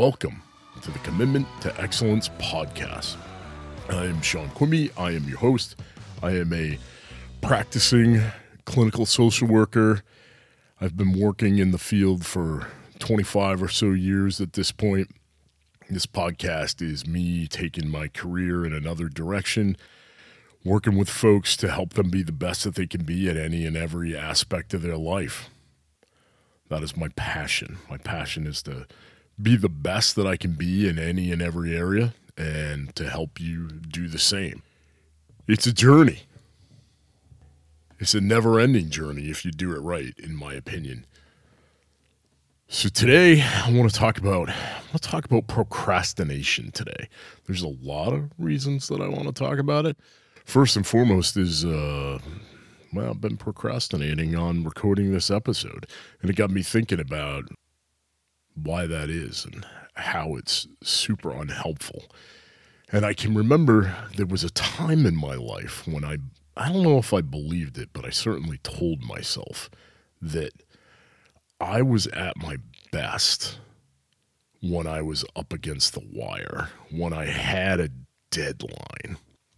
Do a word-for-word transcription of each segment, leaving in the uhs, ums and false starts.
welcome to the Commitment to Excellence podcast. I am Sean Quimby. I am your host. I am a practicing clinical social worker. I've been working in the field for twenty-five or so years at this point. This podcast is me taking my career in another direction, working with folks to help them be the best that they can be at any and every aspect of their life. That is my passion. My passion is to be the best that I can be in any and every area and to help you do the same. It's a journey. It's a never-ending journey if you do it right, in my opinion. So today I want to talk about I want to talk about procrastination today. There's a lot of reasons that I want to talk about it. First and foremost is uh well, I've been procrastinating on recording this episode, and it got me thinking about why that is and how it's super unhelpful. And I can remember there was a time in my life when I, I don't know if I believed it, but I certainly told myself that I was at my best when I was up against the wire, when I had a deadline.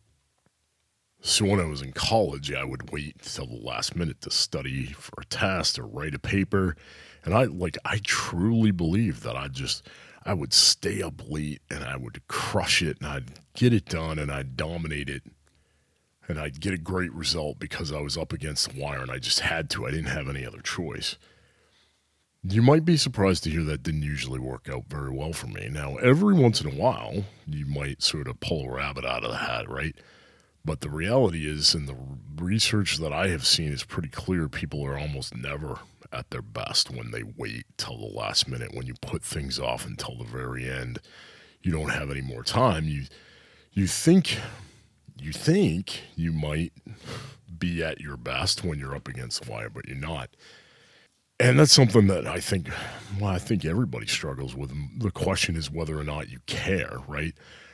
So when I was in college, I would wait till the last minute to study for a test or write a paper. And I like I truly believed that I just I would stay up late and I would crush it and I'd get it done and I'd dominate it and I'd get a great result because I was up against the wire and I just had to. I didn't have any other choice. You might be surprised to hear that didn't usually work out very well for me. Now, every once in a while, you might sort of pull a rabbit out of the hat, right? But the reality is, and the research that I have seen is pretty clear, people are almost never at their best when they wait till the last minute, when you put things off until the very end. You don't have any more time. You you think you think you might be at your best when you're up against the wire, but you're not. And that's something that I think, well, I think everybody struggles with. The question is whether or not you care, right?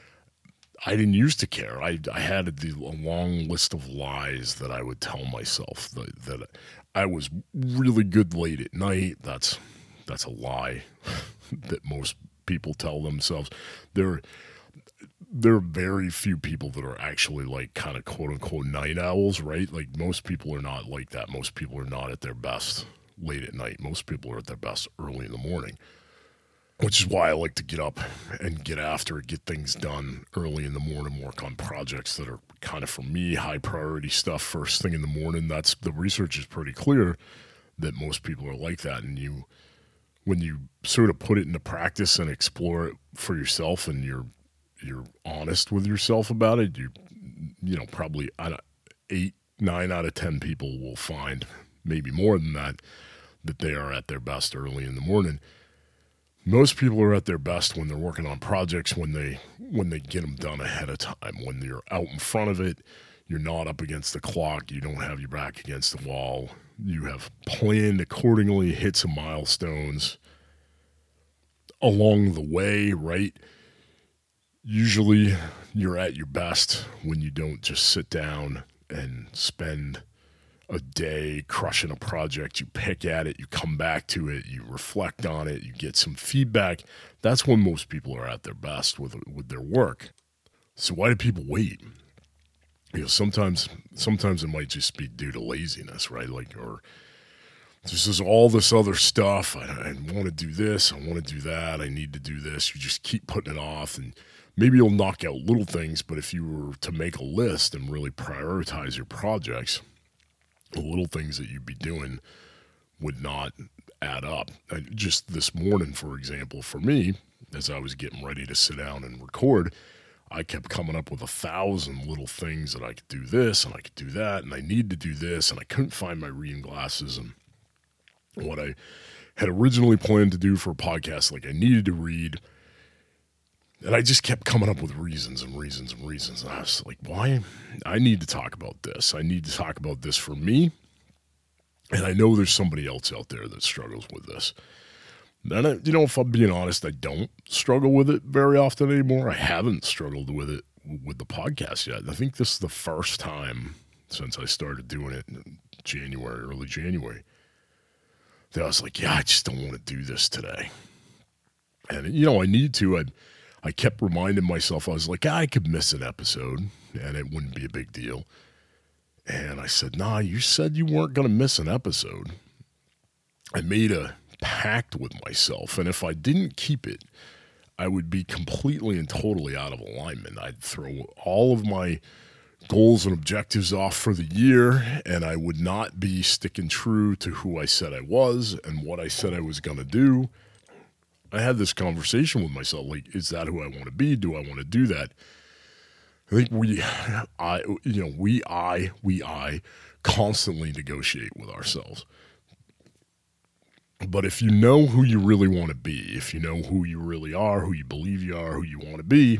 I didn't used to care. I, I had the, a long list of lies that I would tell myself that, that I was really good late at night. That's that's a lie that most people tell themselves. There, there are very few people that are actually like kind of quote unquote night owls, right? Like most people are not like that. Most people are not at their best late at night. Most people are at their best early in the morning. Which is why I like to get up and get after it, get things done early in the morning, work on projects that are kind of, for me, high priority stuff first thing in the morning. That's the research is pretty clear that most people are like that. And you, when you sort of put it into practice and explore it for yourself and you're, you're honest with yourself about it, you, you know, probably eight, nine out of ten people will find, maybe more than that, that they are at their best early in the morning. Most people are at their best when they're working on projects, when they when they get them done ahead of time, when you're out in front of it, you're not up against the clock, you don't have your back against the wall, you have planned accordingly, hit some milestones along the way, right? Usually you're at your best when you don't just sit down and spend a day crushing a project. You pick at it, you come back to it, you reflect on it, you get some feedback. That's when most people are at their best with with their work. So why do people wait? You know, sometimes sometimes it might just be due to laziness, right? Like, or this is all this other stuff. I, I want to do this, I want to do that, I need to do this. You just keep putting it off, and maybe you'll knock out little things, but if you were to make a list and really prioritize your projects, the little things that you'd be doing would not add up. I, just this morning, for example, for me, as I was getting ready to sit down and record, I kept coming up with a thousand little things that I could do this and I could do that and I need to do this, and I couldn't find my reading glasses, and what I had originally planned to do for a podcast, like I needed to read. And I just kept coming up with reasons and reasons and reasons. And I was like, why? I need to talk about this. I need to talk about this for me. And I know there's somebody else out there that struggles with this. And, I, you know, if I'm being honest, I don't struggle with it very often anymore. I haven't struggled with it with the podcast yet. I think this is the first time since I started doing it in January, early January, that I was like, yeah, I just don't want to do this today. And, you know, I need to. I, I kept reminding myself, I was like, I could miss an episode and it wouldn't be a big deal. And I said, nah, you said you weren't going to miss an episode. I made a pact with myself. And if I didn't keep it, I would be completely and totally out of alignment. I'd throw all of my goals and objectives off for the year, and I would not be sticking true to who I said I was and what I said I was going to do. I had this conversation with myself, like, is that who I want to be? Do I want to do that? I think we, I, you know, we, I, we, I constantly negotiate with ourselves. But if you know who you really want to be, if you know who you really are, who you believe you are, who you want to be,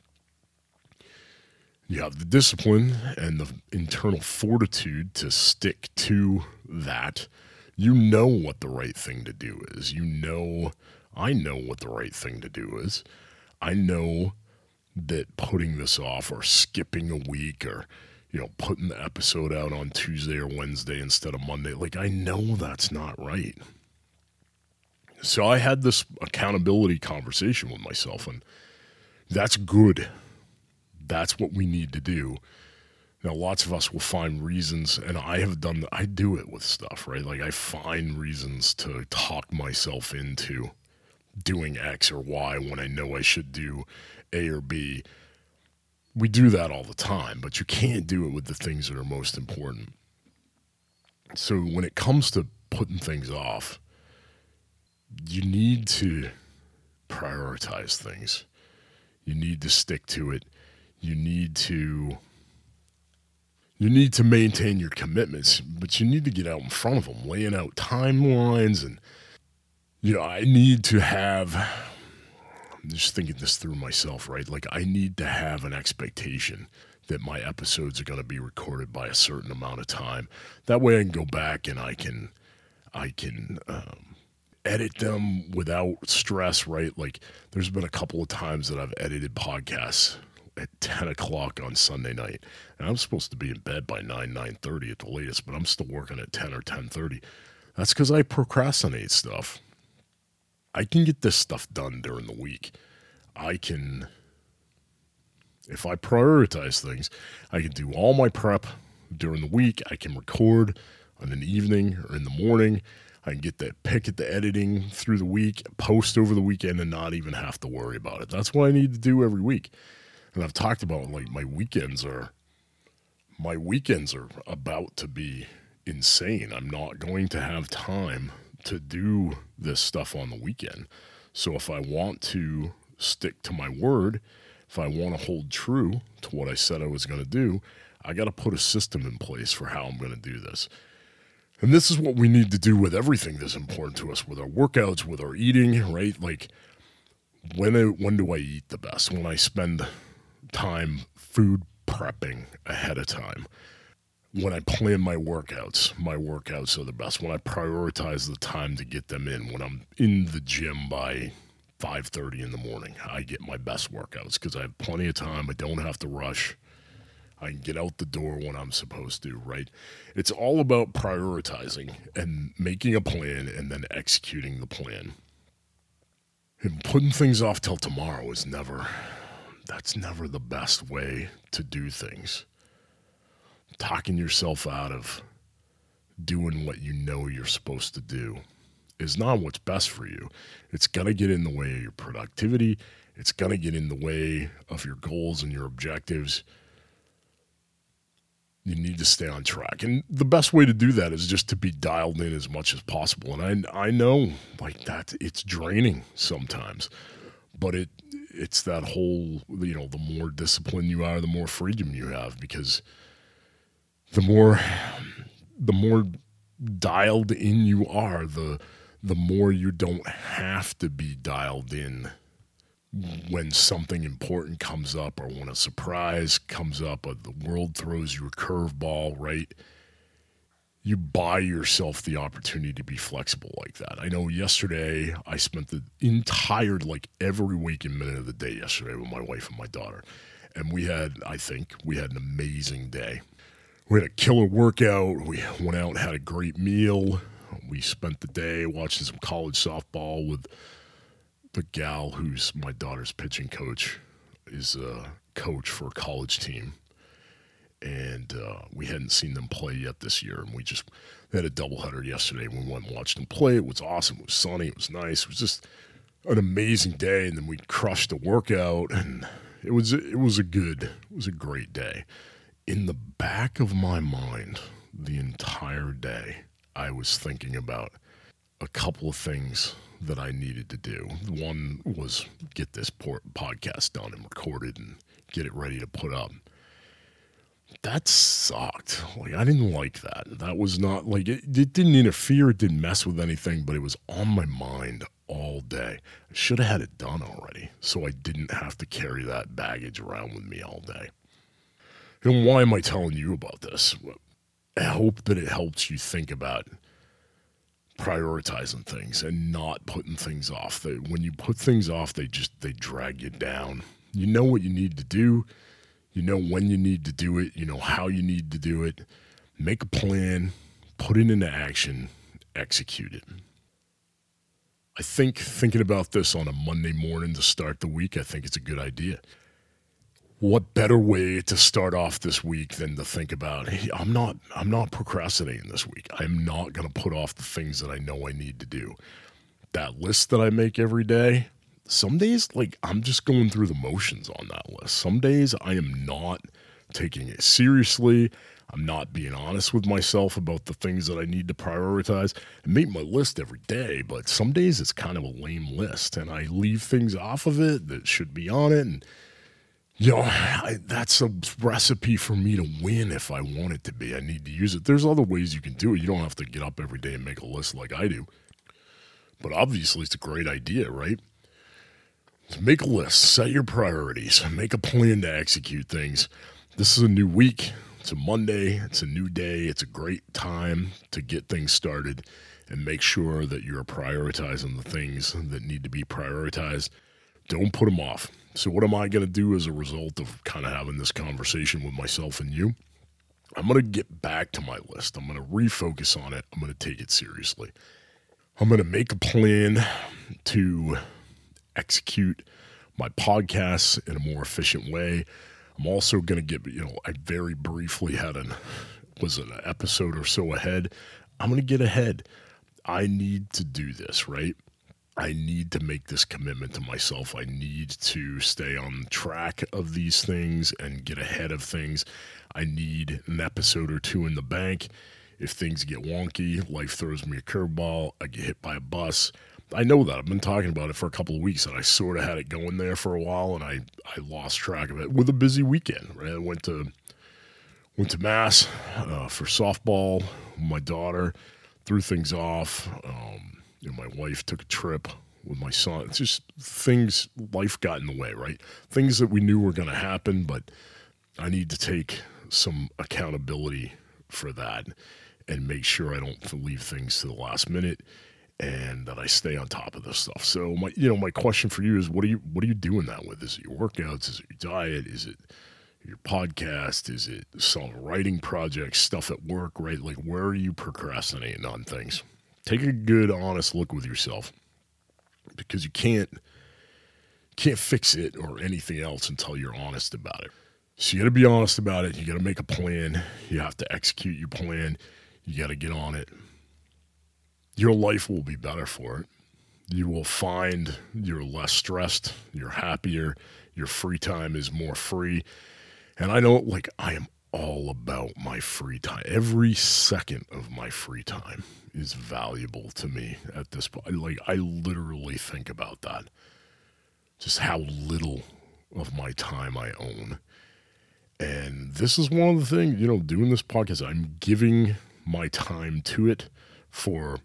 you have the discipline and the internal fortitude to stick to that. You know what the right thing to do is. You know, I know what the right thing to do is. I know that putting this off or skipping a week or, you know, putting the episode out on Tuesday or Wednesday instead of Monday, like, I know that's not right. So I had this accountability conversation with myself, and that's good. That's what we need to do. Now, lots of us will find reasons, and I have done that. I do it with stuff, right? Like, I find reasons to talk myself into doing X or Y when I know I should do A or B. We do that all the time, but you can't do it with the things that are most important. So when it comes to putting things off, you need to prioritize things. You need to stick to it. You need to you need to maintain your commitments, but you need to get out in front of them, laying out timelines. And, you know, I need to have, I'm just thinking this through myself, right? Like, I need to have an expectation that my episodes are going to be recorded by a certain amount of time. That way I can go back and I can, I can, um, edit them without stress, right? Like, there's been a couple of times that I've edited podcasts at ten o'clock on Sunday night, and I'm supposed to be in bed by nine, nine thirty at the latest, but I'm still working at ten or ten thirty. That's because I procrastinate stuff. I can get this stuff done during the week. I can, if I prioritize things, I can do all my prep during the week. I can record in an evening or in the morning. I can get that pick at the editing through the week, post over the weekend, and not even have to worry about it. That's what I need to do every week. And I've talked about, like, my weekends are, my weekends are about to be insane. I'm not going to have time to do this stuff on the weekend. So if I want to stick to my word, if I want to hold true to what I said I was going to do, I got to put a system in place for how I'm going to do this. And this is what we need to do with everything that's important to us, with our workouts, with our eating, right? Like, when I, when do I eat the best? When I spend time food prepping ahead of time. When I plan my workouts, my workouts are the best. When I prioritize the time to get them in, when I'm in the gym by five thirty in the morning, I get my best workouts because I have plenty of time. I don't have to rush. I can get out the door when I'm supposed to, right? It's all about prioritizing and making a plan and then executing the plan. And putting things off till tomorrow is never, that's never the best way to do things. Talking yourself out of doing what you know you're supposed to do is not what's best for you. It's going to get in the way of your productivity. It's going to get in the way of your goals and your objectives. You need to stay on track. And the best way to do that is just to be dialed in as much as possible. And I I know, like, that it's draining sometimes, but it it's that whole, you know, the more disciplined you are, the more freedom you have, because the more the more dialed in you are, the the more you don't have to be dialed in when something important comes up or when a surprise comes up or the world throws you a curveball, right? You buy yourself the opportunity to be flexible like that. I know yesterday I spent the entire, like every waking minute of the day yesterday with my wife and my daughter. And we had, I think, we had an amazing day. We had a killer workout. We went out and had a great meal. We spent the day watching some college softball with the gal who's my daughter's pitching coach is a coach for a college team. And uh, we hadn't seen them play yet this year. And we just they had a doubleheader yesterday. We went and watched them play. It was awesome. It was sunny. It was nice. It was just an amazing day. And then we crushed a workout. And it was it was a good, it was a great day. In the back of my mind, the entire day, I was thinking about a couple of things that I needed to do. One was get this podcast done and recorded and get it ready to put up. That sucked. Like, I didn't like that. That was not, like, it, it didn't interfere. It didn't mess with anything, but it was on my mind all day. I should have had it done already, so I didn't have to carry that baggage around with me all day. And why am I telling you about this? I hope that it helps you think about prioritizing things and not putting things off. They, when you put things off, they just, they drag you down. You know what you need to do. You know when you need to do it. You know how you need to do it. Make a plan, put it into action, execute it. I think thinking about this on a Monday morning to start the week, I think it's a good idea. What better way to start off this week than to think about, hey, I'm not I'm not procrastinating this week. I'm not going to put off the things that I know I need to do. That list that I make every day, some days, like, I'm just going through the motions on that list. Some days I am not taking it seriously. I'm not being honest with myself about the things that I need to prioritize. I make my list every day, but some days it's kind of a lame list, and I leave things off of it that should be on it, and you know, I, that's a recipe for me to win if I want it to be. I need to use it. There's other ways you can do it. You don't have to get up every day and make a list like I do. But obviously, it's a great idea, right? So make a list. Set your priorities. Make a plan to execute things. This is a new week. It's a Monday. It's a new day. It's a great time to get things started and make sure that you're prioritizing the things that need to be prioritized. Don't put them off. So what am I going to do as a result of kind of having this conversation with myself and you? I'm going to get back to my list. I'm going to refocus on it. I'm going to take it seriously. I'm going to make a plan to execute my podcasts in a more efficient way. I'm also going to get, you know, I very briefly had an, was it an episode or so ahead? I'm going to get ahead. I need to do this, right? I need to make this commitment to myself. I need to stay on track of these things and get ahead of things. I need an episode or two in the bank. If things get wonky, life throws me a curveball, I get hit by a bus. I know that. I've been talking about it for a couple of weeks, and I sort of had it going there for a while, and I, I lost track of it with a busy weekend. Right? I went to went to Mass uh, for softball with my daughter, threw things off. Um, You know, my wife took a trip with my son. It's just things, life got in the way, right? Things that we knew were going to happen, but I need to take some accountability for that and make sure I don't leave things to the last minute and that I stay on top of this stuff. So my, you know, my question for you is, what are you, what are you doing that with? Is it your workouts? Is it your diet? Is it your podcast? Is it some writing projects, stuff at work, right? Like, where are you procrastinating on things? Take a good, honest look with yourself, because you can't can't fix it or anything else until you're honest about it. So you got to be honest about it. You got to make a plan. You have to execute your plan. You got to get on it. Your life will be better for it. You will find you're less stressed. You're happier. Your free time is more free. And I know, like, I am all about my free time. Every second of my free time is valuable to me at this point. Like, I literally think about that. Just how little of my time I own. And this is one of the things, you know, doing this podcast, I'm giving my time to it for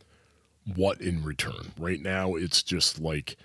what in return? Right now, it's just like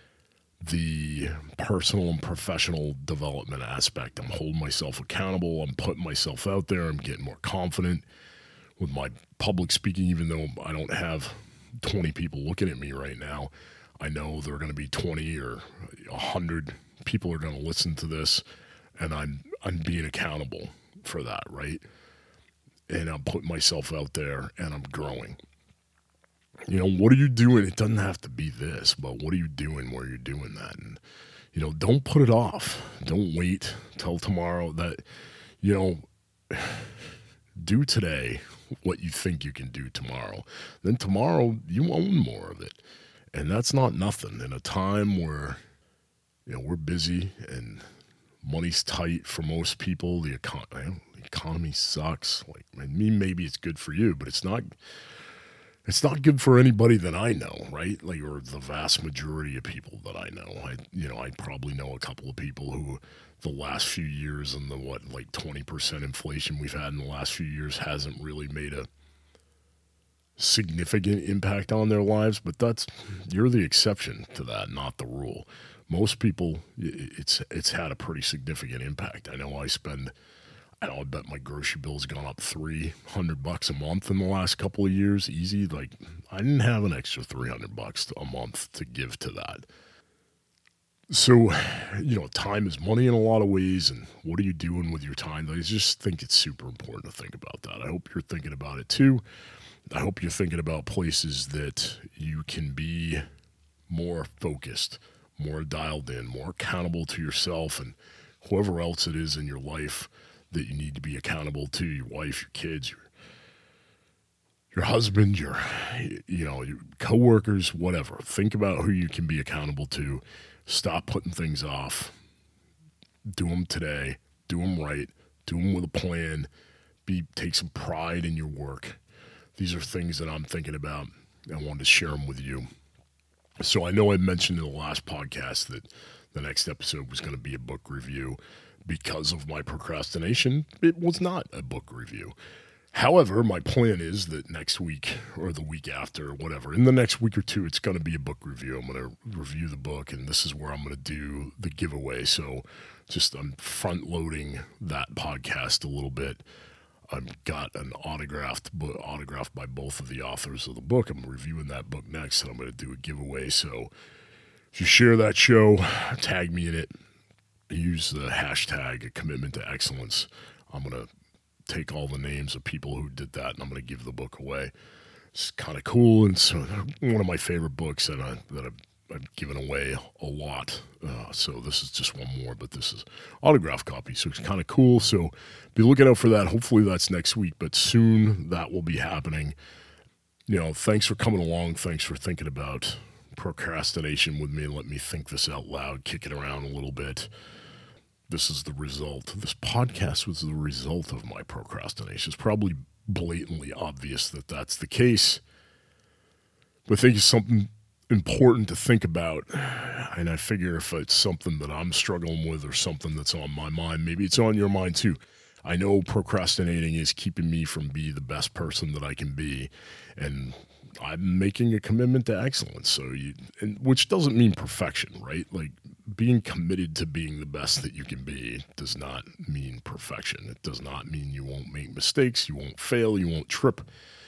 the personal and professional development aspect. I'm holding myself accountable. I'm putting myself out there. I'm getting more confident with my public speaking, even though I don't have twenty people looking at me right now. I know there are going to be twenty or one hundred people are going to listen to this, and I'm I'm being accountable for that, right? And I'm putting myself out there, and I'm growing. You know, what are you doing? It doesn't have to be this, but what are you doing where you're doing that? And, you know, don't put it off. Don't wait till tomorrow. That, you know, do today what you think you can do tomorrow. Then tomorrow you own more of it. And that's not nothing in a time where, you know, we're busy and money's tight for most people. The, econ- the economy sucks. Like, I mean, maybe it's good for you, but it's not. It's not good for anybody that I know, right? Like, or the vast majority of people that I know. I, you know, I probably know a couple of people who, the last few years and the what, like twenty percent inflation we've had in the last few years hasn't really made a significant impact on their lives. But that's, you're the exception to that, not the rule. Most people, it's it's had a pretty significant impact. I know I spend. I know I bet my grocery bill's gone up three hundred bucks a month in the last couple of years. Easy. Like, I didn't have an extra three hundred bucks a month to give to that. So, you know, time is money in a lot of ways. And what are you doing with your time? I just think it's super important to think about that. I hope you're thinking about it too. I hope you're thinking about places that you can be more focused, more dialed in, more accountable to yourself and whoever else it is in your life that you need to be accountable to, your wife, your kids, your your husband, your, you know, your coworkers, whatever. Think about who you can be accountable to. Stop putting things off. Do them today. Do them right. Do them with a plan. Be take some pride in your work. These are things that I'm thinking about. I wanted to share them with you. So I know I mentioned in the last podcast that the next episode was going to be a book review. Because of my procrastination, it was not a book review. However, my plan is that next week or the week after or whatever, in the next week or two, it's going to be a book review. I'm going to review the book, and this is where I'm going to do the giveaway. So just I'm front-loading that podcast a little bit. I've got an autographed book, autographed by both of the authors of the book. I'm reviewing that book next, and I'm going to do a giveaway. So if you share that show, tag me in it. Use the hashtag commitment to excellence. I'm going to take all the names of people who did that, and I'm going to give the book away. It's kind of cool, and so one of my favorite books that, I, that I've, I've given away a lot. Uh, so this is just one more, but this is autograph copy, so it's kind of cool. So be looking out for that. Hopefully that's next week, but soon that will be happening. You know, thanks for coming along. Thanks for thinking about procrastination with me and let me think this out loud, kick it around a little bit. This is the result. This podcast was the result of my procrastination. It's probably blatantly obvious that that's the case. But I think it's something important to think about. And I figure if it's something that I'm struggling with or something that's on my mind, maybe it's on your mind too. I know procrastinating is keeping me from being the best person that I can be. And I'm making a commitment to excellence. So you, and which doesn't mean perfection, right? Like, being committed to being the best that you can be does not mean perfection. It does not mean you won't make mistakes, you won't fail, you won't trip.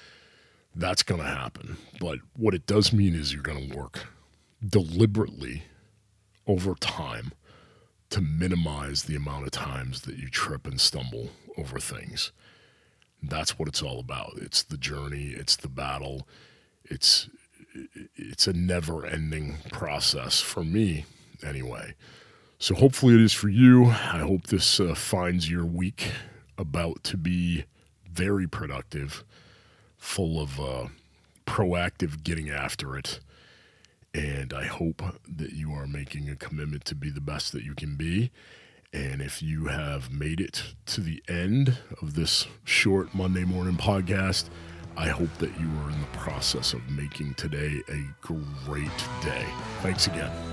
That's going to happen. But what it does mean is you're going to work deliberately over time to minimize the amount of times that you trip and stumble over things. That's what it's all about. It's the journey, it's the battle. It's it's a never-ending process for me. Anyway, so hopefully it is for you. I hope this uh, finds your week about to be very productive, full of uh, proactive getting after it. And I hope that you are making a commitment to be the best that you can be. And if you have made it to the end of this short Monday morning podcast, I hope that you are in the process of making today a great day. Thanks again.